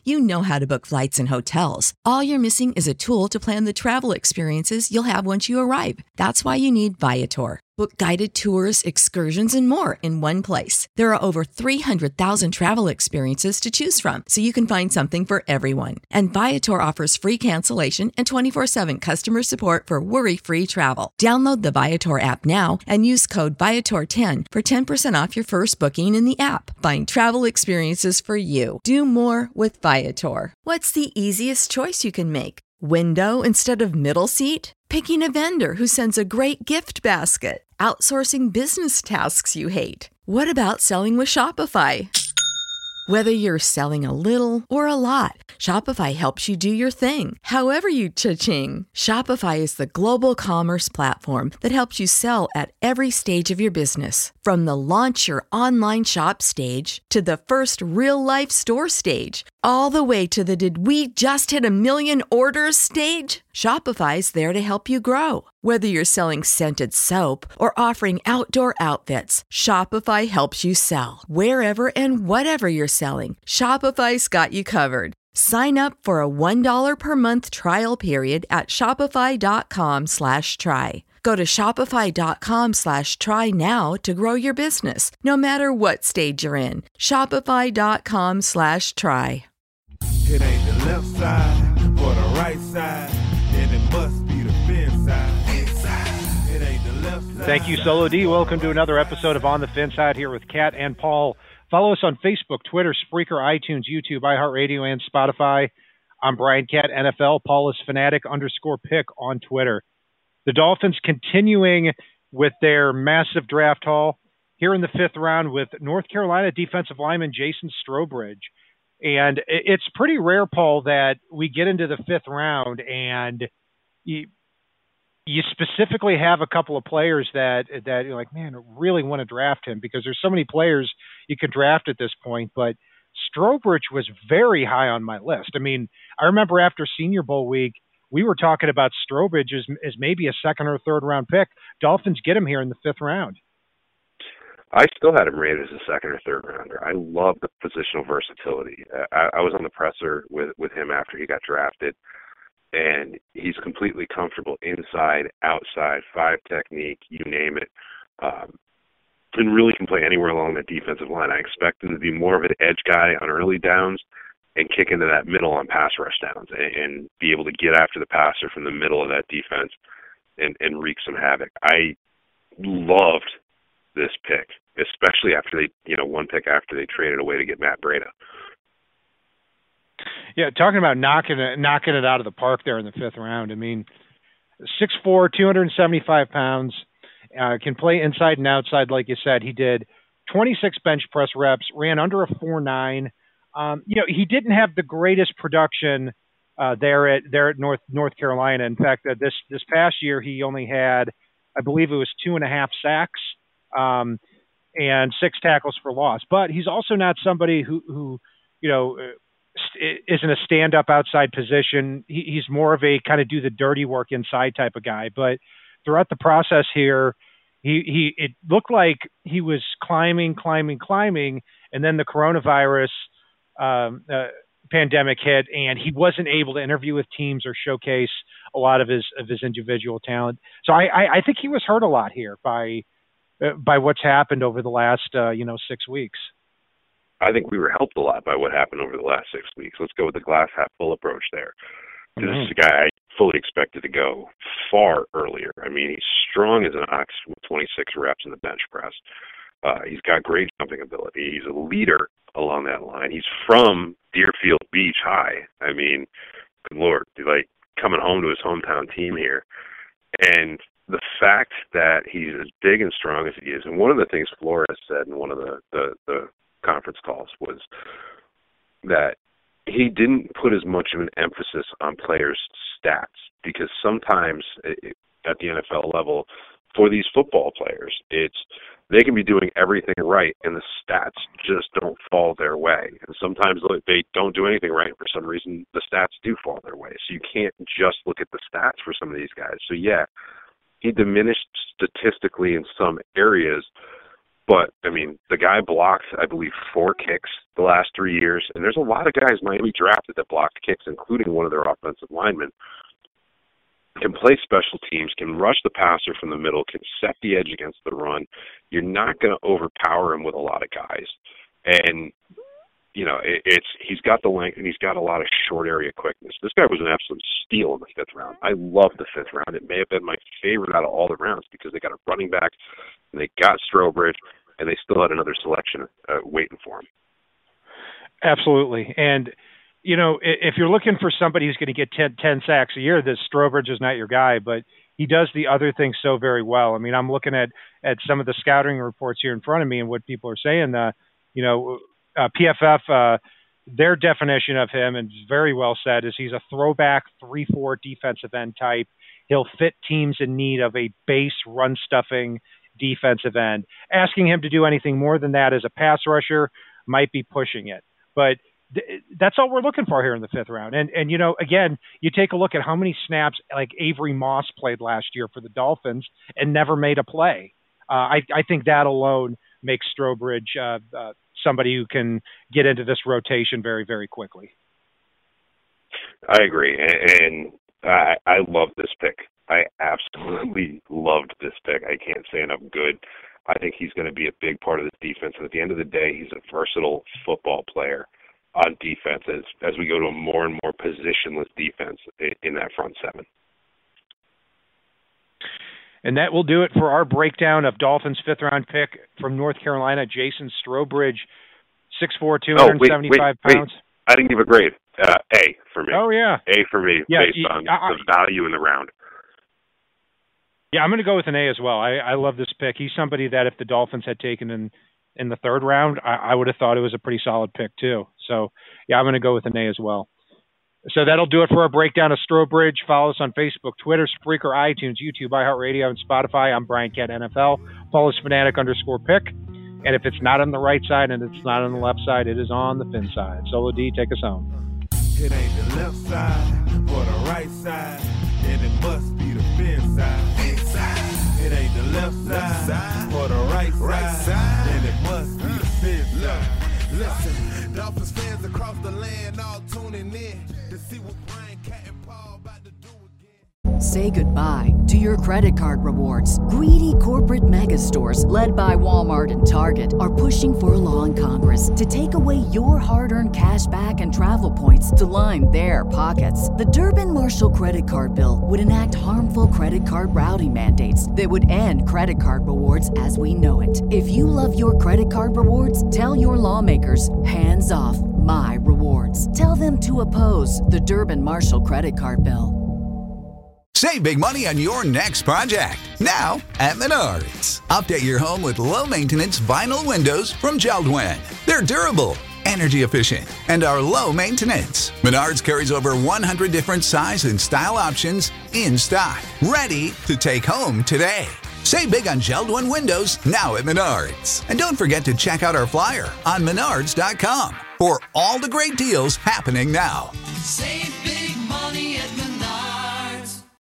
You know how to book flights and hotels. All you're missing is a tool to plan the travel experiences you'll have once you arrive. That's why you need Viator. Book guided tours, excursions, and more in one place. There are over 300,000 travel experiences to choose from, so you can find something for everyone. And Viator offers free cancellation and 24/7 customer support for worry-free travel. Download the Viator app now and use code Viator10 for 10% off your first booking in the app. Find travel experiences for you. Do more with Viator. What's the easiest choice you can make? Window instead of middle seat? Picking a vendor who sends a great gift basket? Outsourcing business tasks you hate? What about selling with Shopify? Whether you're selling a little or a lot, Shopify helps you do your thing, however you cha-ching. Shopify is the global commerce platform that helps you sell at every stage of your business. From the launch your online shop stage to the first real-life store stage, all the way to the did we just hit a million orders stage? Shopify's there to help you grow. Whether you're selling scented soap or offering outdoor outfits, Shopify helps you sell. Wherever and whatever you're selling, Shopify's got you covered. Sign up for a $1 per month trial period at shopify.com/try. Go to shopify.com/try now to grow your business, no matter what stage you're in. Shopify.com/try. It ain't the left side or the right side, then it must be the fin side. It ain't the left side. Thank you, Solo D. Welcome to another episode of On the Fin Side here with Kat and Paul. Follow us on Facebook, Twitter, Spreaker, iTunes, YouTube, iHeartRadio, and Spotify. I'm Brian Cat, NFL. Paul is Fanatic_pick on Twitter. The Dolphins continuing with their massive draft haul here in the fifth round with North Carolina defensive lineman Jason Strowbridge. And it's pretty rare, Paul, that we get into the fifth round and you specifically have a couple of players that you're like, man, I really want to draft him, because there's so many players you can draft at this point. But Strowbridge was very high on my list. I mean, I remember after Senior Bowl week, we were talking about Strowbridge as maybe a second or third round pick. Dolphins get him here in the fifth round. I still had him rated as a second or third rounder. I love the positional versatility. I was on the presser with him after he got drafted, and he's completely comfortable inside, outside, five technique, you name it, and really can play anywhere along the defensive line. I expect him to be more of an edge guy on early downs and kick into that middle on pass rush downs and be able to get after the passer from the middle of that defense and wreak some havoc. I loved this pick, especially after they, one pick after they traded away to get Matt Breida. Yeah, talking about knocking it out of the park there in the fifth round. I mean, 6'4", 275 pounds, can play inside and outside, like you said. He did 26 bench press reps, ran under a 4.9. He didn't have the greatest production there at North Carolina. In fact, this past year he only had, I believe it was 2.5 sacks and 6 tackles for loss. But he's also not somebody who isn't a stand-up outside position. He's more of a kind of do the dirty work inside type of guy. But throughout the process here, it looked like he was climbing, and then the coronavirus pandemic hit, and he wasn't able to interview with teams or showcase a lot of his individual talent. So I think he was hurt a lot here by what's happened over the last 6 weeks. I think we were helped a lot by what happened over the last 6 weeks. Let's go with the glass half full approach there. This is a guy I fully expected to go far earlier. I mean, he's strong as an ox with 26 reps in the bench press. He's got great jumping ability. He's a leader along that line. He's from Deerfield Beach High. I mean, good Lord, like coming home to his hometown team here. And the fact that he's as big and strong as he is, and one of the things Flores said in one of the conference calls was that he didn't put as much of an emphasis on players' stats, because sometimes at the NFL level, for these football players, they can be doing everything right and the stats just don't fall their way. And sometimes they don't do anything right, and for some reason the stats do fall their way. So you can't just look at the stats for some of these guys. So yeah, he diminished statistically in some areas, But, I mean, the guy blocked, I believe, 4 kicks the last 3 years, and there's a lot of guys Miami drafted that blocked kicks, including one of their offensive linemen. Can play special teams, can rush the passer from the middle, can set the edge against the run. You're not going to overpower him with a lot of guys. And, you know, he's got the length and he's got a lot of short area quickness. This guy was an absolute steal in the 5th round. I love the 5th round. It may have been my favorite out of all the rounds because they got a running back and they got Strobridge and they still had another selection waiting for him. Absolutely. And, you know, if you're looking for somebody who's going to get 10 sacks a year, this Strobridge is not your guy, but he does the other things so very well. I mean, I'm looking at some of the scouting reports here in front of me and what people are saying. You know, PFF, their definition of him, and very well said, is he's a throwback 3-4 defensive end type. He'll fit teams in need of a base run-stuffing defensive end. Asking him to do anything more than that as a pass rusher might be pushing it. But that's all we're looking for here in the 5th round. And you know, again, you take a look at how many snaps like Avery Moss played last year for the Dolphins and never made a play. I think that alone makes Strobridge somebody who can get into this rotation very, very quickly. I agree. And I love this pick. I absolutely loved this pick. I can't say enough good. I think he's going to be a big part of this defense. And at the end of the day, he's a versatile football player on defense as we go to a more and more positionless defense in that front 7. And that will do it for our breakdown of Dolphins' 5th round pick from North Carolina, Jason Strobridge, 6'4", 275 pounds. I didn't give a grade. A for me. Oh, yeah. A for me based on the value in the round. Yeah, I'm going to go with an A as well. I love this pick. He's somebody that if the Dolphins had taken in the 3rd round, I would have thought it was a pretty solid pick too. So, yeah, I'm going to go with an A as well. So that'll do it for our breakdown of Strobridge. Follow us on Facebook, Twitter, Spreaker, iTunes, YouTube, iHeartRadio, and Spotify. I'm Brian Cat NFL. Follow us Fanatic_pick. And if it's not on the right side and it's not on the left side, it is on the fin side. Solo D, take us home. It ain't the left side or the right side, and it must be the fin side. Inside. It ain't the left side or the right side, and it must be the fin side. Listen, Dolphins fans across the land all tuning in to see what Brian Cat and Paul about to do again. Say goodbye to your credit card rewards. Greedy corporate mega stores, led by Walmart and Target, are pushing for a law in Congress to take away your hard-earned cash back and travel points to line their pockets. The Durbin-Marshall credit card bill would enact harmful credit card routing mandates that would end credit card rewards as we know it. If you love your credit card rewards, tell your lawmakers, hands off my rewards. Tell them to oppose the Durbin-Marshall credit card bill. Save big money on your next project, now at Menards. Update your home with low-maintenance vinyl windows from JELD-WEN. They're durable, energy efficient, and are low maintenance. Menards carries over 100 different size and style options in stock, ready to take home today. Save big on JELD-WEN windows now at Menards. And don't forget to check out our flyer on menards.com for all the great deals happening now. Save